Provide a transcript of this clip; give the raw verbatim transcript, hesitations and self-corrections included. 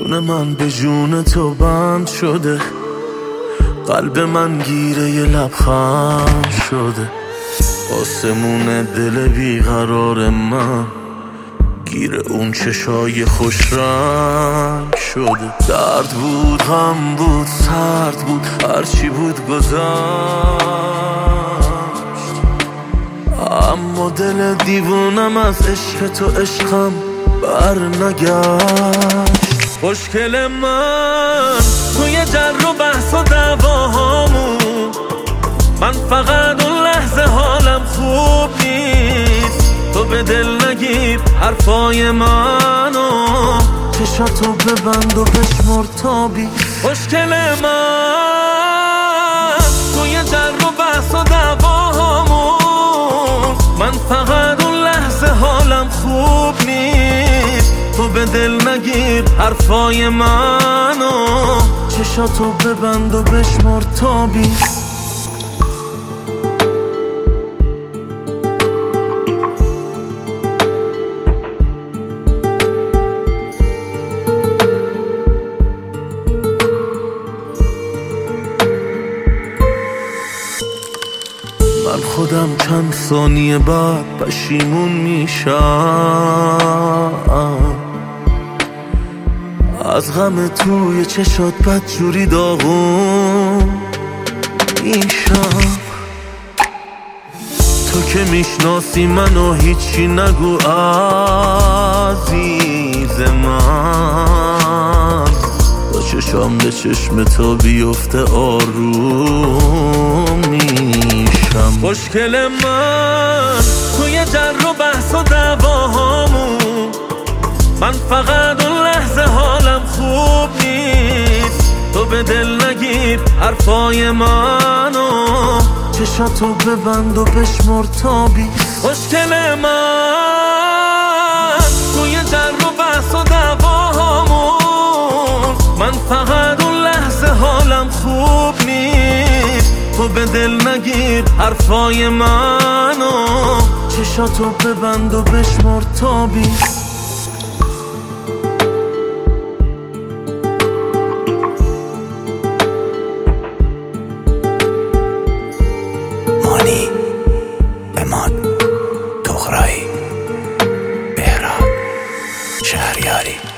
جون من به جون تو بند شده، قلب من گیره ی لبخند شده. آسمون دل بیقرار من گیره اون چشای خوش رنگ شده. درد بود، غم بود، سرد بود، هرچی بود گذشت، اما دل دیوونم از عشق تو عشقم بر نگشت. خوشگل من توی جر و بحث و دعواهامون، من فقط اون لحظه حالم خوب نیست. تو به دل نگیر حرفای منو، چشاتو ببند و بشمر تا بیست. خوشگل من توی جر و بحث و دعواهامون، من فقط اون لحظه حالم خوب نیست. تو به دل نگیر حرفای منو، چشاتو ببند و بشمر تا بیست. من خودم چند ثانیه بعد پشیمون میشم از غم توی چشات، بدجوری داغون میشم. تو که میشناسی منو هیچی نگو عزیز من، با چشام به چشم تو بیفته آروم میشم. خوشگل من توی جر و بحث و دعواهامون، من فقط اون لحظه حالم خوب نیست. تو به دل نگیر حرفای منو، چشاتو ببند و بشمر تا بیست. خوشگل من توی جر و بحث و دعواهامون، من فقط اون لحظه حالم خوب نیست. تو به دل نگیر حرفای منو، چشاتو ببند و بشمر تا بیست. مانی اماد دغرایی بهراد شهریاری